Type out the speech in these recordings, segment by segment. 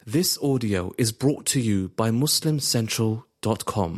This audio is brought to you by MuslimCentral.com.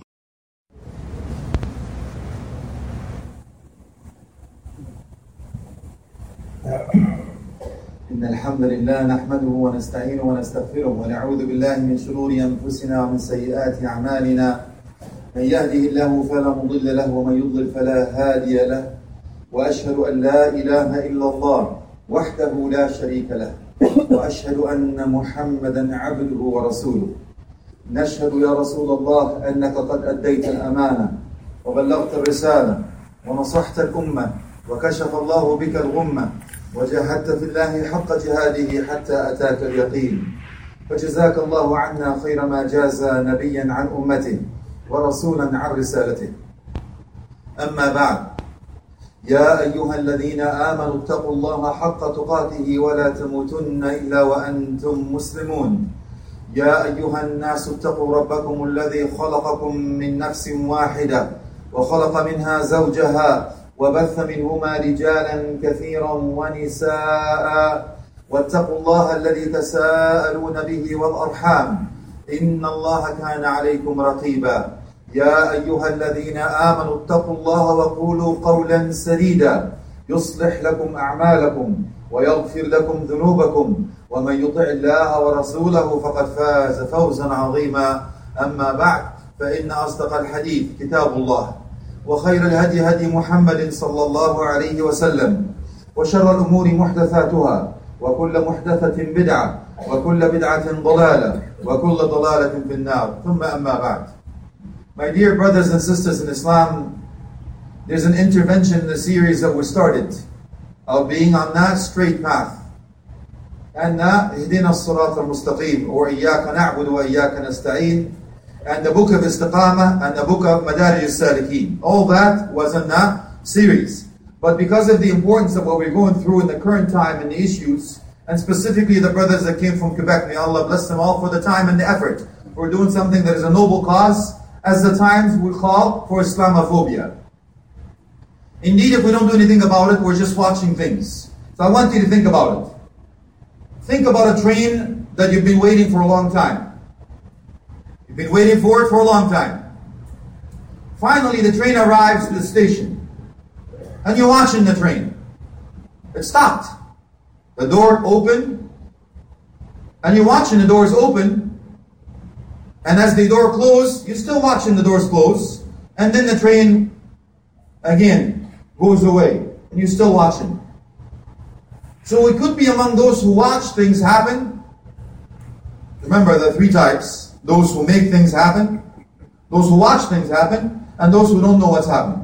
إن الحمد لله نحمده ونستعينه ونستغفره ونعوذ بالله من شرور أنفسنا ومن سيئات أعمالنا من يهده الله فلا مضل له ومن يضلل فلا هادي له وأشهد أن لا إله إلا الله وحده لا شريك له وأشهد أن محمدا عبده ورسوله نشهد يا رسول الله أنك قد أديت الأمانة وبلغت الرسالة ونصحت الأمة وكشف الله بك الغمة وجاهدت في الله حق جهاده حتى أتاك اليقين فجزاك الله عنا خير ما جاز نبيا عن أمته ورسولا عن رسالته. أما بعد، يا أيها الذين آمنوا اتقوا الله حق تقاته ولا تموتن إلا وأنتم مسلمون. يا أيها الناس اتقوا ربكم الذي خلقكم من نفس واحدة وخلق منها زوجها وبث منهما رجالا كثيرا ونساء واتقوا الله الذي تساءلون به والأرحام إن الله كان عليكم رقيبا. يا أيها الذين آمنوا اتقوا الله وقولوا قولا سديدا يصلح لكم أعمالكم ويغفر لكم ذنوبكم ومن يطع الله ورسوله فقد فاز فوزا عظيما. أما بعد، فإن أصدق الحديث كتاب الله وخير الهدي هدي محمد صلى الله عليه وسلم وشر الأمور محدثاتها وكل محدثة بدعة وكل بدعة ضلالة وكل ضلالة في النار ثم أما بعد. My dear brothers and sisters in Islam, there's an intervention in the series that we started of being on that straight path. And اهدنا الصراط المستقيم or إياك نعبد وإياك نستعين, and the book of Istiqamah and the book of Madarij al-Salikin. All that was in that series. But because of the importance of what we're going through in the current time and the issues, and specifically the brothers that came from Quebec, may Allah bless them all for the time and the effort for doing something that is a noble cause, as the times we call for Islamophobia. Indeed, if we don't do anything about it, we're just watching things. So I want you to think about it. Think about a train that you've been waiting for a long time. You've been waiting for it for a long time. Finally, the train arrives to the station. And you're watching the train. It stopped. The door opened. And you're watching the doors open. And as the door closed, you're still watching the doors close. And then the train, again, goes away. And you're still watching. So we could be among those who watch things happen. Remember the three types. Those who make things happen, those who watch things happen, and those who don't know what's happening.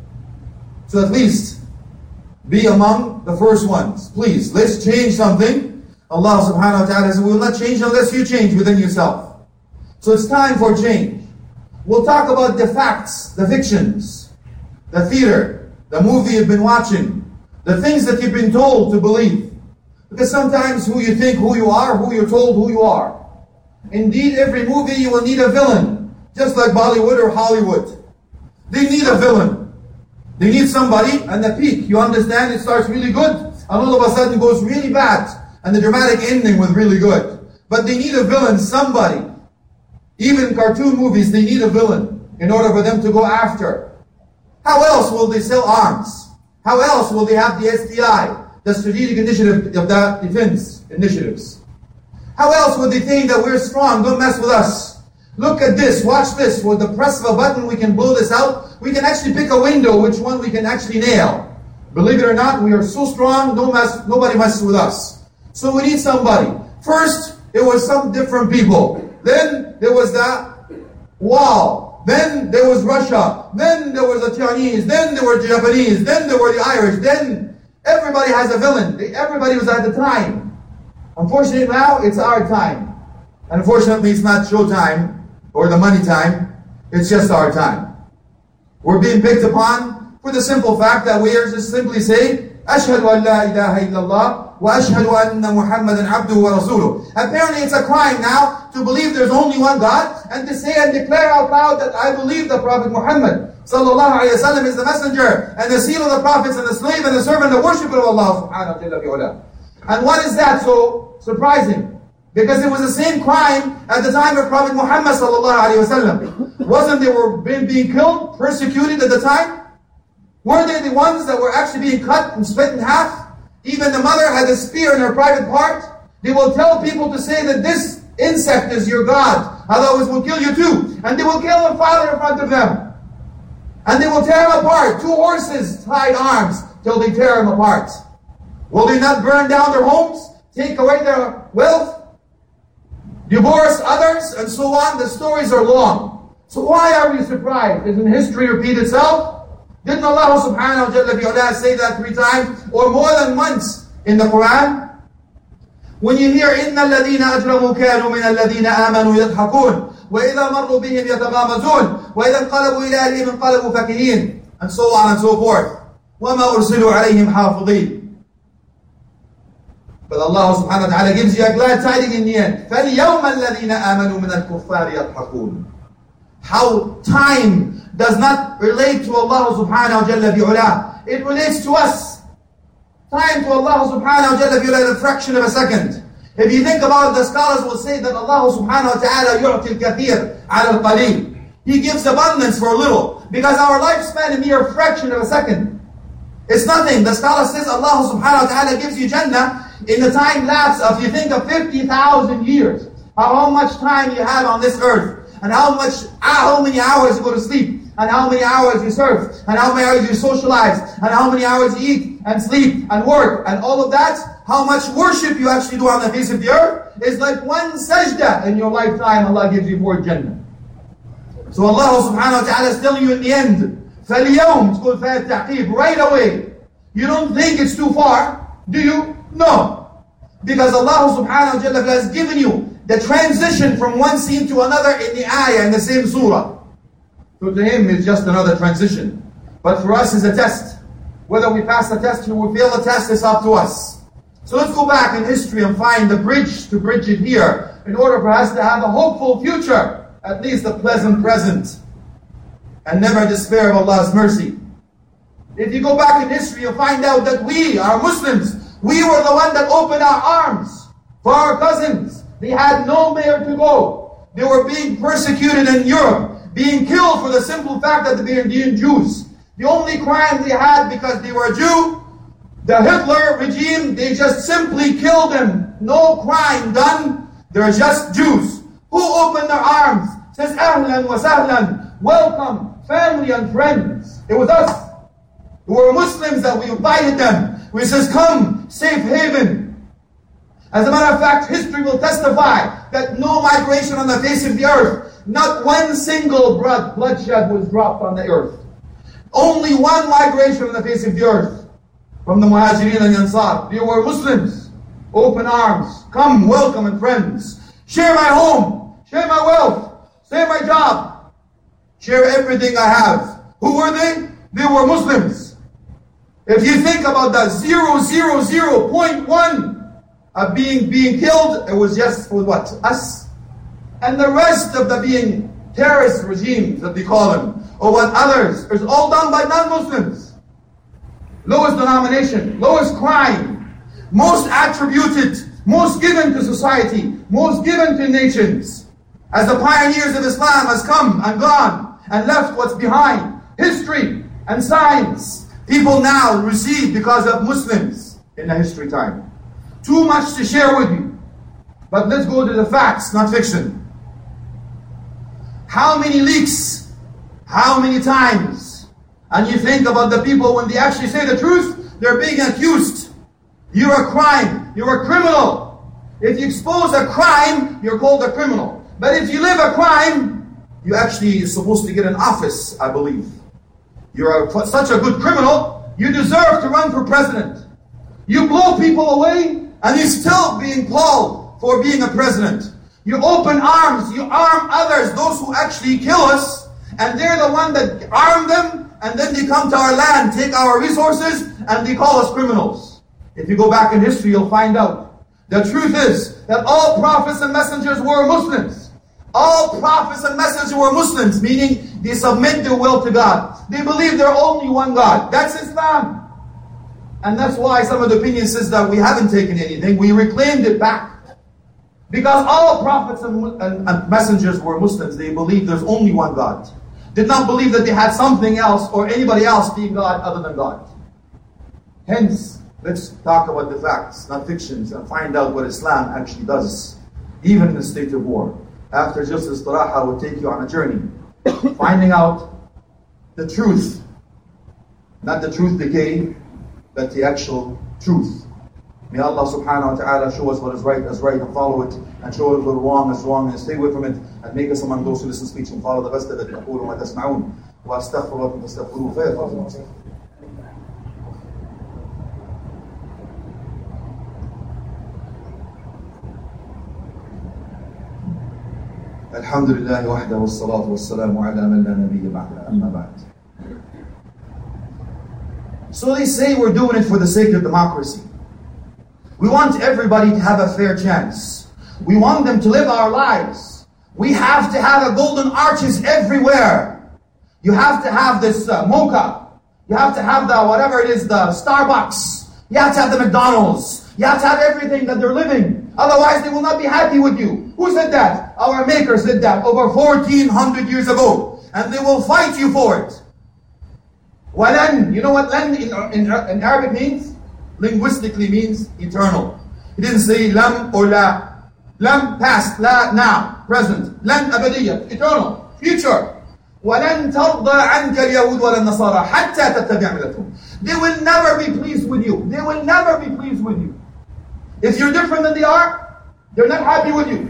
So at least be among the first ones. Please, let's change something. Allah subhanahu wa ta'ala says, we will not change unless you change within yourself. So it's time for change. We'll talk about the facts, the fictions, the theater, the movie you've been watching, the things that you've been told to believe. Because sometimes who you think who you are, who you're told who you are. Indeed, every movie you will need a villain, just like Bollywood or Hollywood. They need a villain. They need somebody, and the peak, you understand, it starts really good, and all of a sudden it goes really bad, and the dramatic ending was really good. But they need a villain, somebody. Even in cartoon movies, they need a villain in order for them to go after. How else will they sell arms? How else will they have the SDI, the Strategic Initiative of the Defense Initiatives? How else would they think that we're strong? Don't mess with us. Look at this, watch this. With the press of a button, we can blow this out. We can actually pick a window, which one we can actually nail. Believe it or not, we are so strong, nobody messes with us. So we need somebody. First, it was some different people. Then there was the wall. Then there was Russia. Then there was the Chinese. Then there were the Japanese. Then there were the Irish. Then everybody has a villain. Everybody was at the time. Unfortunately now, it's our time. And unfortunately, it's not show time or the money time. It's just our time. We're being picked upon for the simple fact that we are just simply saying, Ashhadu an la ilaha illallah wa ashhadu anna Muhammadan abduhu wa rasuluh. Apparently it's a crime now to believe there's only one God and to say and declare out loud that I believe the Prophet Muhammad sallallahu alayhi wa sallam is the messenger and the seal of the prophets and the slave and the servant and the worshipper of Allah subhanahu wa ta'ala. And what is that so surprising? Because it was the same crime at the time of Prophet Muhammad sallallahu alaihi wasallam. Wasn't they were being killed, persecuted at the time? Weren't they the ones that were actually being cut and split in half? Even the mother had a spear in her private part. They will tell people to say that this insect is your God, otherwise will kill you too. And they will kill their father in front of them. And they will tear him apart. 2 horses tied arms till they tear him apart. Will they not burn down their homes, take away their wealth, divorce others, and so on? The stories are long. So why are we surprised? Doesn't history repeat itself? Didn't Allah subhanahu wa ta'ala say that 3 times or more than once in the Quran? When you hear إِنَّ الَّذِينَ أَجْرَمُوا كَانُوا مِنَ الَّذِينَ آمَنُوا يَضْحَكُونَ وَإِذَا مَرُّوا بِهِمْ يَتَغَامَزُونَ وَإِذَا انقَلَبُوا إِلَى أَهْلِهِمْ انقَلَبُوا فَكِهِينَ, and so on and so forth. وَمَا أُرْسِلُوا عَلَيْهِمْ حَافِظِينَ. But Allah subhanahu wa ta'ala gives you a glad tiding in the end. فَالْيَوْمَ الَّذِينَ آمَنُوا مِنَ الْكُفَّارِ يَضْحَكُونَ. How time does not relate to Allah subhanahu wa ta'ala. It relates to us. Time to Allah subhanahu wa ta'ala a fraction of a second. If you think about it, the scholars will say that Allah subhanahu wa ta'ala يُعْتِ الْكَثِيرَ عَلَى الْقَلِيلِ. He gives abundance for a little. Because our lifespan, a mere fraction of a second. It's nothing. The scholar says Allah subhanahu wa ta'ala gives you Jannah in the time lapse of, you think of 50,000 years. How much time you have on this earth. And how many hours you go to sleep. And how many hours you surf. And how many hours you socialize. And how many hours you eat and sleep and work. And all of that. How much worship you actually do on the face of the earth. Is like one sajda in your lifetime Allah gives you for Jannah. So Allah subhanahu wa ta'ala is telling you in the end. فَالْيَوْمِ, it's called فَاء التَّعْقِيب, right away. You don't think it's too far, do you? No. Because Allah subhanahu wa ta'ala has given you the transition from one scene to another in the ayah, in the same surah. So to him it's just another transition. But for us it's a test. Whether we pass the test or we fail the test is up to us. So let's go back in history and find the bridge to bridge it here, in order for us to have a hopeful future, at least a pleasant present, and never despair of Allah's mercy. If you go back in history, you'll find out that we, our Muslims, we were the one that opened our arms for our cousins. They had nowhere to go. They were being persecuted in Europe, being killed for the simple fact that they were being Jews. The only crime they had because they were Jew, the Hitler regime, they just simply killed them. No crime done. They're just Jews. Who opened their arms? Says, Ahlan wa sahlan, welcome, family and friends. It was us. We were Muslims that we invited them. We says, come, safe haven. As a matter of fact, history will testify that no migration on the face of the earth, not one single bloodshed was dropped on the earth. Only one migration on the face of the earth. From the Muhajirin and Ansar. They were Muslims. Open arms. Come, welcome and friends. Share my home. Share my wealth. Share my job. Share everything I have. Who were they? They were Muslims. If you think about that 0.1 of being killed, it was just for what? Us. And the rest of the being terrorist regimes that they call them, or what others, is all done by non-Muslims. Lowest denomination, lowest crime, most attributed, most given to society, most given to nations. As the pioneers of Islam has come and gone and left what's behind, history and science, people now receive because of Muslims in the history time. Too much to share with you. But let's go to the facts, not fiction. How many leaks? How many times? And you think about the people when they actually say the truth, they're being accused. You're a crime. You're a criminal. If you expose a crime, you're called a criminal. But if you live a crime, you actually are supposed to get an office, I believe. You're such a good criminal, you deserve to run for president. You blow people away, and you're still being called for being a president. You open arms, you arm others, those who actually kill us, and they're the one that arm them, and then they come to our land, take our resources, and they call us criminals. If you go back in history, you'll find out. The truth is that all prophets and messengers were Muslims. All prophets and messengers were Muslims, meaning they submit their will to God. They believe there's only one God. That's Islam. And that's why some of the opinion says that we haven't taken anything. We reclaimed it back. Because all prophets and messengers were Muslims. They believed there's only one God. Did not believe that they had something else or anybody else being God other than God. Hence, let's talk about the facts, not fictions, and find out what Islam actually does, even in a state of war. After just istiraha will take you on a journey, finding out the truth, not the truth decay, but the actual truth. May Allah subhanahu wa ta'ala show us what is right as right and follow it, and show us what wrong as wrong and stay away from it, and make us among those who listen speech and follow the best of it. أقول ما تسمعون وأستغفر لكم فاستغفروه فيغفر. الحمد لله وحده والصلاة والسلام على من لا نبي بعده أما بعد. So they say we're doing it for the sake of democracy. We want everybody to have a fair chance. We want them to live our lives. We have to have a golden arches everywhere. You have to have this mocha. You have to have the whatever it is, the Starbucks. You have to have the McDonald's. You have to have everything that they're living. Otherwise they will not be happy with you. Who said that? Our Maker said that over 1400 years ago. And they will fight you for it. Walan, you know what lan in Arabic means? Linguistically means eternal. He didn't say lam or la. Lam, past, la, now, present. Lan, abadiyya, eternal, future. وَلَن تَرْضَى عَنْكَ الْيَهُودُ وَلَا النَّصَارَى حَتَّى تَتَّبِعَ مِلَّتَهُمْ. They will never be pleased with you. They will never be pleased with you. If you're different than they are, they're not happy with you.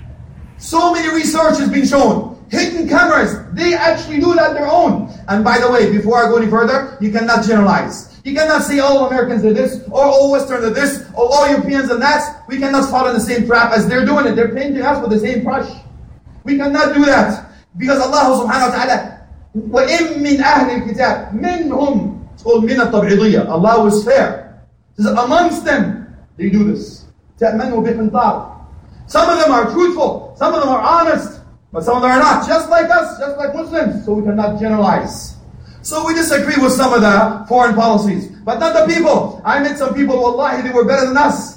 So many research has been shown. Hidden cameras, they actually do that their own. And by the way, before I go any further, you cannot generalize. You cannot say all Americans did this, or all Westerners did this, or all Europeans and that. We cannot fall in the same trap as they're doing it. They're painting us with the same brush. We cannot do that. Because Allah subhanahu wa ta'ala, وَإِن مِّنْ أَهْلِ الْكِتَابِ مِنْهُمْ, it's called مِنَ الطَّبْعِضِيَّة. Allah was fair. It says amongst them, they do this. تَأْمَنُوا بِقِنْطَارٍ. Some of them are truthful, some of them are honest, but some of them are not. Just like us, just like Muslims. So we cannot generalize. So we disagree with some of the foreign policies, but not the people. I met some people, wallahi, they were better than us.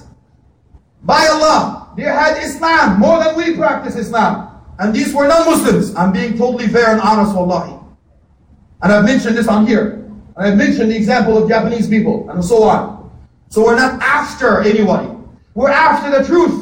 By Allah, they had Islam more than we practice Islam. And these were non-Muslims. I'm being totally fair and honest, wallahi. And I've mentioned this on here. And I've mentioned the example of Japanese people, and so on. So we're not after anybody. We're after the truth.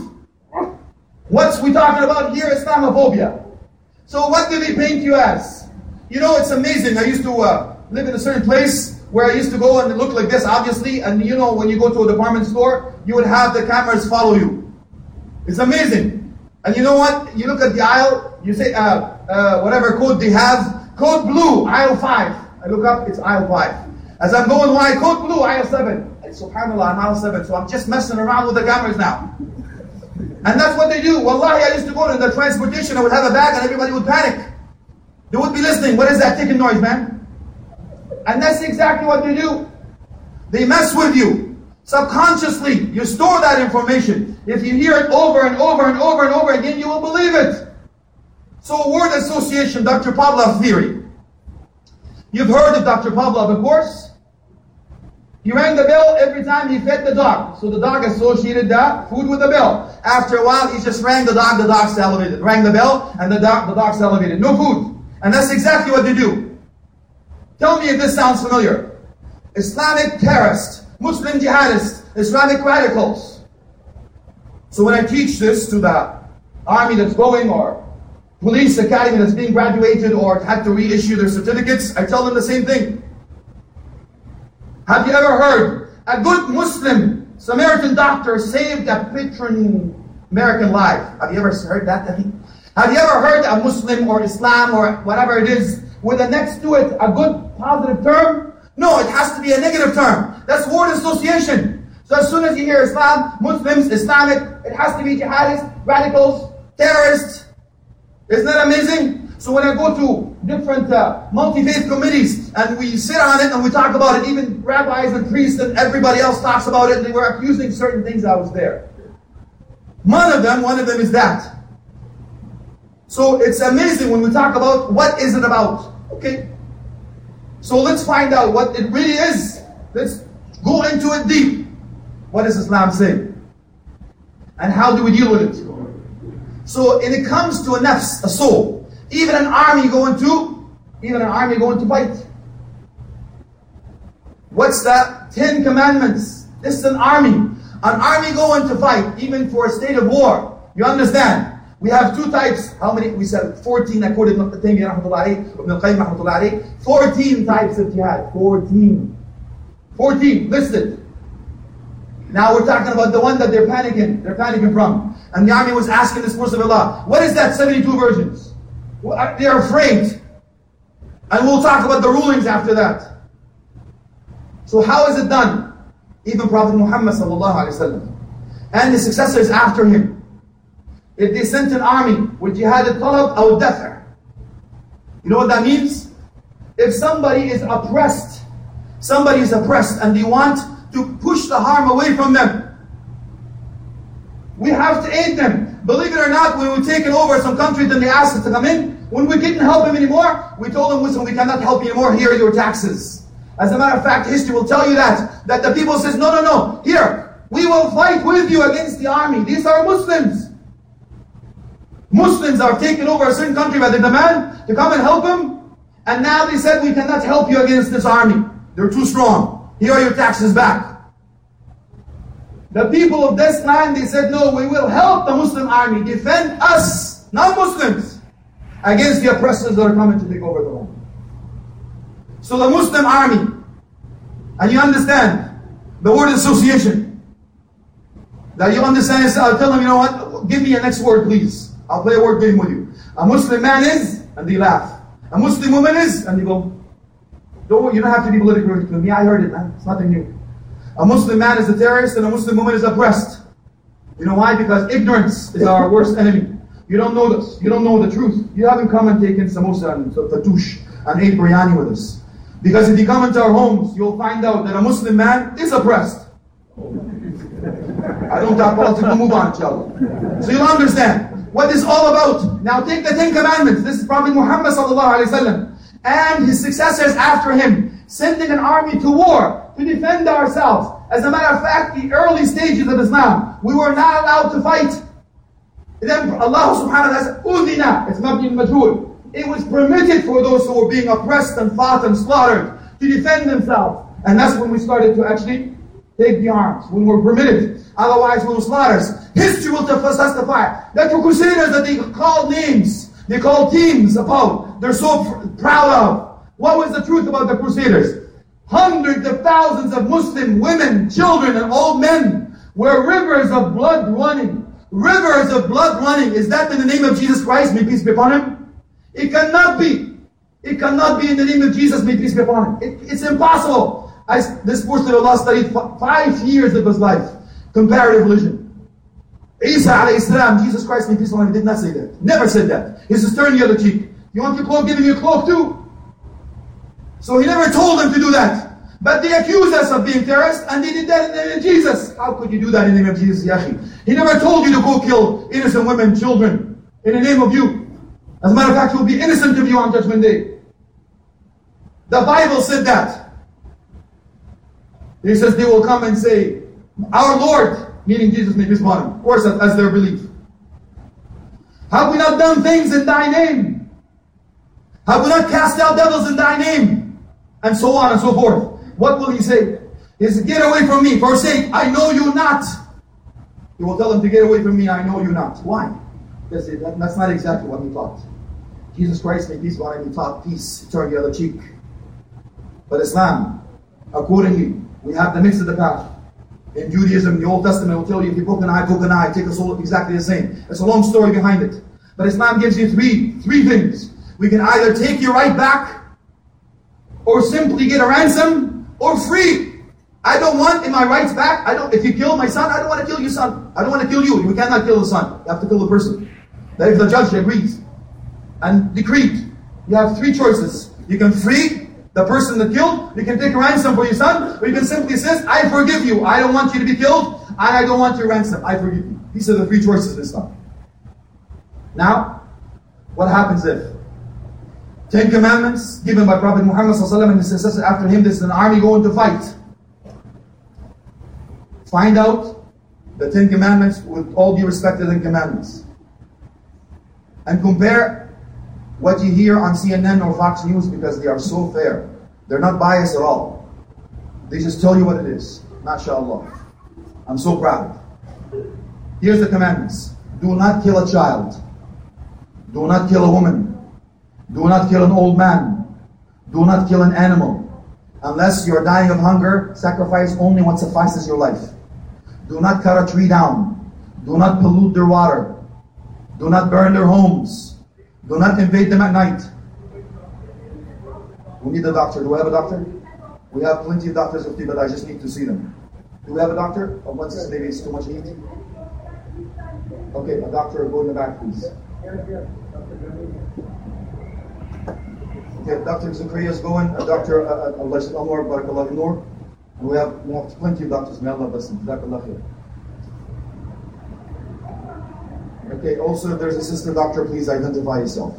What's we talking about here? Islamophobia. So what do they paint you as? You know, it's amazing. I used to live in a certain place where I used to go and it looked like this, obviously. And you know, when you go to a department store, you would have the cameras follow you. It's amazing. And you know what? You look at the aisle, you say, whatever code they have, code blue, aisle 5. I look up, it's aisle 5. As I'm going wide, code blue, aisle 7. And subhanAllah, I'm aisle 7. So I'm just messing around with the cameras now. And that's what they do. Wallahi, I used to go in the transportation, I would have a bag and everybody would panic. They would be listening, what is that ticking noise, man? And that's exactly what they do. They mess with you. Subconsciously, you store that information. If you hear it over and over and over and over again, you will believe it. So word association, Dr. Pavlov theory. You've heard of Dr. Pavlov, of course. He rang the bell every time he fed the dog. So the dog associated that food with the bell. After a while, he just rang the dog salivated. Rang the bell, and the dog salivated. No food. And that's exactly what they do. Tell me if this sounds familiar. Islamic terrorists, Muslim jihadists, Islamic radicals. So when I teach this to the army that's going, or police academy that's being graduated, or had to reissue their certificates, I tell them the same thing. Have you ever heard a good Muslim Samaritan doctor saved a pittering American life? Have you ever heard that? Have you ever heard a Muslim or Islam or whatever it is with a next to it a good positive term? No, it has to be a negative term. That's word association. So as soon as you hear Islam, Muslims, Islamic, it has to be jihadists, radicals, terrorists. Isn't that amazing? So when I go to different multi-faith committees and we sit on it and we talk about it, even rabbis and priests and everybody else talks about it, and they were accusing certain things, I was there. One of them is that. So it's amazing when we talk about what is it about. Okay. So let's find out what it really is. Let's go into it deep. What does Islam say? And how do we deal with it? So when it comes to a nafs, a soul, even an army going to fight. What's the 10 commandments? This is an army. An army going to fight, even for a state of war. You understand? We have two types. How many? We said 14 according to Ibn Taymiyyah rahmatullah alayhi, Ibn al-Qayyim rahmatullah alayhi. 14 types of jihad. 14 listed. Now we're talking about the one that they're panicking from. And the army was asking this verse of Allah, what is that 72 versions? They're afraid. And we'll talk about the rulings after that. So how is it done? Even Prophet Muhammad sallallahu alaihi wasallam and the successors after him, if they sent an army with jihad al-talab or dafa', you know what that means? If somebody is oppressed and they want to push the harm away from them, we have to aid them. Believe it or not, when we've taken over some countries and they asked us to come in, when we couldn't help them anymore, we told them, listen, we cannot help you anymore, here are your taxes. As a matter of fact, history will tell you that the people says, no, here, we will fight with you against the army. These are Muslims. Muslims are taking over a certain country by the demand to come and help them. And now they said, we cannot help you against this army. They're too strong. Here are your taxes back. The people of this land, they said, no, we will help the Muslim army defend us, non-Muslims, against the oppressors that are coming to take over the land. So the Muslim army, and you understand the word association, that you understand is, I'll tell them, you know what, give me a next word please. I'll play a word game with you. A Muslim man is, and they laugh. A Muslim woman is, and they go, you don't have to be politically correct with me, I heard it, man, it's nothing new. A Muslim man is a terrorist and a Muslim woman is oppressed. You know why? Because ignorance is our worst enemy. You don't know this, you don't know the truth. You haven't come and taken samosa and fatouche and ate biryani with us. Because if you come into our homes, you'll find out that a Muslim man is oppressed. I don't talk politics, we'll move on, inshallah. So you'll understand what this is all about. Now take the 10 commandments. This is Prophet Muhammad sallallahu alaihi wasallam and his successors after him, sending an army to war to defend ourselves. As a matter of fact, the early stages of Islam, we were not allowed to fight. Then Allah subhanahu wa ta'ala says, Udhina, it's mabni al-majhul. It was permitted for those who were being oppressed and fought and slaughtered to defend themselves. And that's when we started to actually take the arms, when we were permitted. Otherwise we will slaughter us. History will testify that the Crusaders that they called names, they called teams about, they're so proud of. What was the truth about the Crusaders? Hundreds of thousands of Muslim women, children, and old men where rivers of blood running. Rivers of blood running. Is that in the name of Jesus Christ? May peace be upon him? It cannot be. It cannot be in the name of Jesus. May peace be upon him. It's impossible. This person of Allah studied 5 years of his life. Comparative religion. Isa alayhi salam, Jesus Christ, may peace be upon him, did not say that. Never said that. He says, turn the other cheek. You want your cloak? Give him your cloak too. So he never told them to do that. But they accused us of being terrorists, and they did that in the name of Jesus. How could you do that in the name of Jesus, Yahi? He never told you to go kill innocent women, children, in the name of you. As a matter of fact, he will be innocent of you on Judgment Day. The Bible said that. He says they will come and say, our Lord, meaning Jesus, may peace be upon him. Of course, as their belief. Have we not done things in thy name? Have we not cast out devils in thy name? And so on and so forth. What will he say? He says, get away from me, forsake, I know you not. He will tell them to get away from me, I know you not. Why? Because that's not exactly what he taught. Jesus Christ, may peace be upon him, he taught peace, turn the other cheek. But Islam, accordingly, we have the mix of the path. In Judaism, the Old Testament will tell you, if you poke an eye, take a soul, exactly the same. It's a long story behind it. But Islam gives you three things. We can either take your right back, or simply get a ransom, or free. I don't want my rights back. If you kill my son, I don't want to kill your son. I don't want to kill you. You cannot kill the son. You have to kill the person. That if the judge agrees and decreed, you have 3 choices. You can free the person that killed, you can take a ransom for your son, or you can simply say, I forgive you. I don't want you to be killed, and I don't want your ransom. I forgive you. These are the 3 choices in Islam. Now, what happens if 10 commandments given by Prophet Muhammad and his successors after him, this is an army going to fight. Find out the 10 commandments with all due respect to the commandments. And compare what you hear on CNN or Fox News, because they are so fair. They're not biased at all. They just tell you what it is. MashaAllah. I'm so proud. Here's the commandments. Do not kill a child. Do not kill a woman. Do not kill an old man. Do not kill an animal. Unless you're dying of hunger, sacrifice only what suffices your life. Do not cut a tree down. Do not pollute their water. Do not burn their homes. Do not invade them at night. We need a doctor. Do we have a doctor? We have plenty of doctors of Tibet. I just need to see them. Do we have a doctor? Or once maybe it's too much heat? Okay, a doctor, go in the back, please. Okay, Dr. Zakaria is going. Dr. Anwar, Barakallah Noor. And we have plenty of doctors. May Allah bless them. Jazakallah khair. Okay, also if there's a sister doctor, please identify yourself.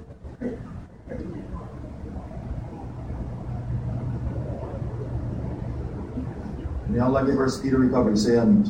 May Allah give her a speedy recovery. Say Ameen.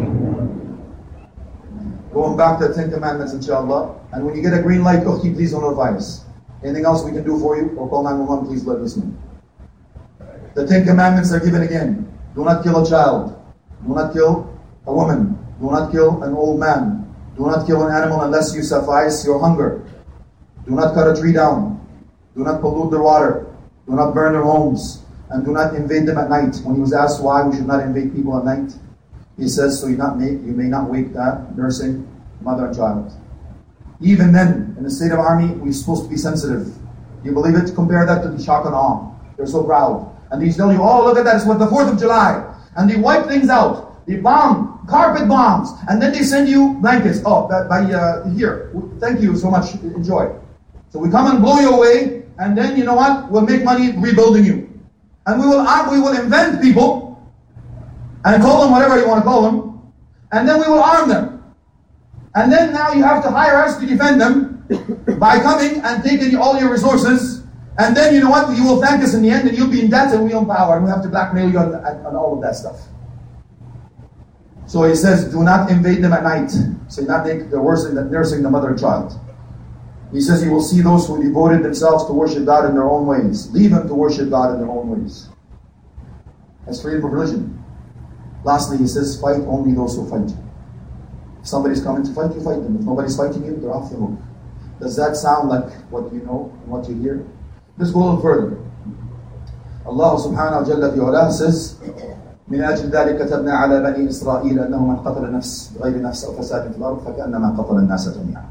Going back to the 10 Commandments, inshallah. And when you get a green light, Ukhti, please don't notify us. Anything else we can do for you? Or call 911, please let us know. The 10 Commandments are given again. Do not kill a child. Do not kill a woman. Do not kill an old man. Do not kill an animal unless you suffice your hunger. Do not cut a tree down. Do not pollute their water. Do not burn their homes. And do not invade them at night. When he was asked why we should not invade people at night, he says, so you may not wake that nursing mother and child. Even then, in the state of army, we're supposed to be sensitive. You believe it? Compare that to the shock and awe. They're so proud. And they tell you, oh, look at that, it's what the 4th of July. And they wipe things out. They bomb, carpet bombs. And then they send you blankets. Oh, here, thank you so much, enjoy. So we come and blow you away, and then, you know what? We'll make money rebuilding you. And we will invent people, and call them whatever you want to call them, and then we will arm them. And then now you have to hire us to defend them by coming and taking all your resources. And then you know what? You will thank us in the end, and you'll be in debt, and we own power, and we have to blackmail you on all of that stuff. So he says, do not invade them at night. So not make the worse than nursing the mother and child. He says, you will see those who devoted themselves to worship God in their own ways. Leave them to worship God in their own ways. That's freedom of religion. Lastly, he says, fight only those who fight you. If somebody's coming to fight you, fight them. If nobody's fighting you, they're off the hook. Does that sound like what you know and what you hear? Let's go a little further. Allah subhanahu wa ta'ala fi ula says, من أجل ذلك كتبنا على بني إسرائيل أنه من قتل نفس بغير نفس أو فساد في الأرض فكأنما قتل الناس جميعا.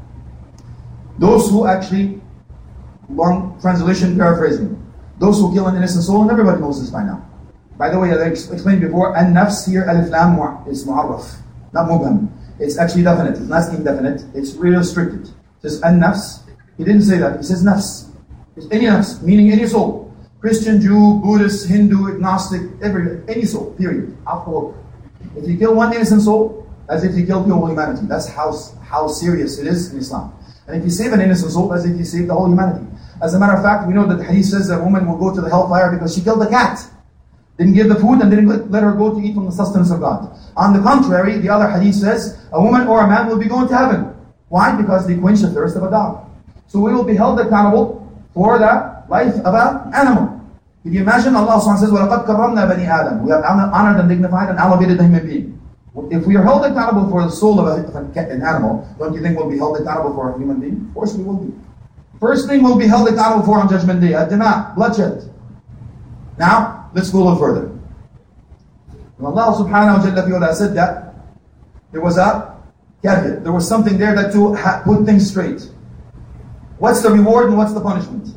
Those who actually, long translation, paraphrasing, those who kill an innocent soul, and everybody knows this by now. By the way, as I explained before, an-nafs here, alif lam is mu'arraf, not mubham. It's actually definite, it's not indefinite, it's really restricted. It says an-nafs, he didn't say that, he says nafs. It's any nafs, meaning any soul. Christian, Jew, Buddhist, Hindu, agnostic, any soul, period. Off the hook. If you kill one innocent soul, as if you killed the whole humanity. That's how serious it is in Islam. And if you save an innocent soul, as if you saved the whole humanity. As a matter of fact, we know that the hadith says that a woman will go to the hellfire because she killed a cat. Didn't give the food and didn't let her go to eat from the sustenance of God. On the contrary, the other hadith says, a woman or a man will be going to heaven. Why? Because they quench the thirst of a dog. So we will be held accountable for the life of an animal. Can you imagine? Allah says, وَلَقَدْ كَرَّمْنَا بَنِي آدَمَ. We have honored and dignified and elevated the human being. If we are held accountable for the soul of an animal, don't you think we'll be held accountable for a human being? Of course we will be. First thing we'll be held accountable for on Judgment Day, ad-dima, bloodshed. Now, let's go a little further. When Allah subhanahu wa ta'ala said that, there was a caveat. There was something there that to put things straight. What's the reward and what's the punishment?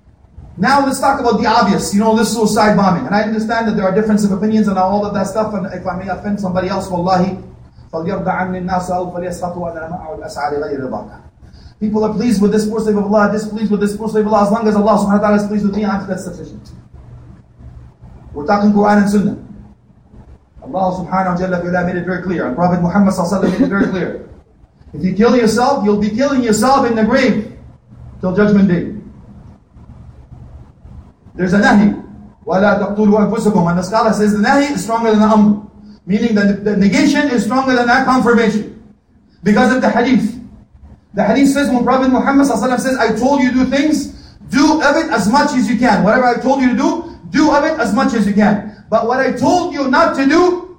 Now let's talk about the obvious, this suicide bombing. And I understand that there are differences of opinions and all of that stuff, and if I may offend somebody else, wallahi, people are pleased with this force of Allah, displeased with this force of Allah. As long as Allah subhanahu wa ta'ala is pleased with me, that's sufficient. We're talking Quran and Sunnah. Allah subhanahu wa ta'ala made it very clear, and Prophet Muhammad sallallahu made it very clear. If you kill yourself, you'll be killing yourself in the grave till Judgment Day. There's a nahi. وَلَا تَقْتُلُوا أَنفُسَكُمْ. And the scholar says the nahi is stronger than the amr. Meaning that the negation is stronger than that confirmation. Because of the hadith. The hadith says when Prophet Muhammad says, I told you to do things, do of it as much as you can. Whatever I told you to do of it as much as you can. But what I told you not to do,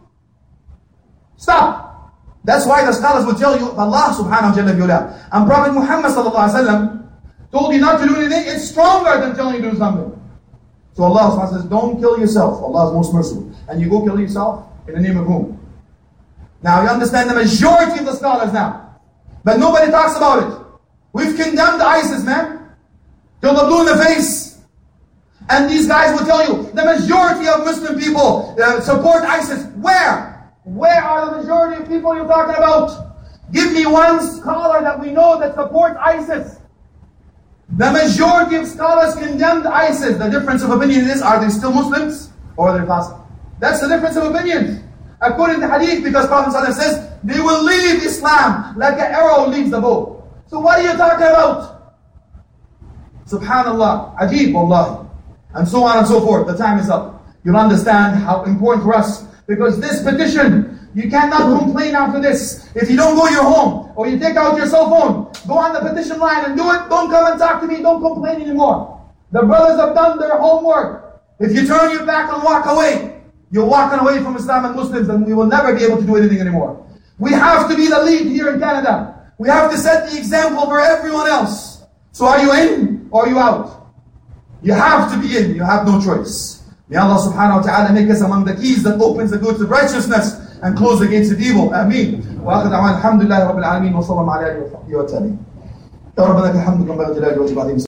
stop. That's why the scholars will tell you, Allah subhanahu wa ta'ala and Prophet Muhammad told you not to do anything, it's stronger than telling you to do something. So Allah subhanahu wa ta'ala says, don't kill yourself. Allah is most merciful. And you go kill yourself in the name of whom? Now you understand the majority of the scholars now. But nobody talks about it. We've condemned ISIS, man. Till the blue in the face. And these guys will tell you, the majority of Muslim people support ISIS. Where? Where are the majority of people you're talking about? Give me one scholar that we know that supports ISIS. The majority of scholars condemned ISIS. The difference of opinion is, are they still Muslims or are they Fasiq? That's the difference of opinions. According to hadith, because Prophet ﷺ says, they will leave Islam like an arrow leaves the bow. So what are you talking about? Subhanallah, ajib, wallahi. And so on and so forth. The time is up. You'll understand how important for us. Because this petition, you cannot complain after this. If you don't go to your home, or you take out your cell phone, go on the petition line and do it, don't come and talk to me, don't complain anymore. The brothers have done their homework. If you turn your back and walk away, you're walking away from Islam and Muslims, and we will never be able to do anything anymore. We have to be the lead here in Canada. We have to set the example for everyone else. So are you in or are you out? You have to be in. You have no choice. May Allah subhanahu wa ta'ala make us among the keys that opens the gates of righteousness and close the gates of evil. Ameen. Wa akhir da'wan alhamdulillahi rabbil alameen wa sallallahu alayhi wa sallam. Ya Rabbana laka alhamdu kama jalaluhu wa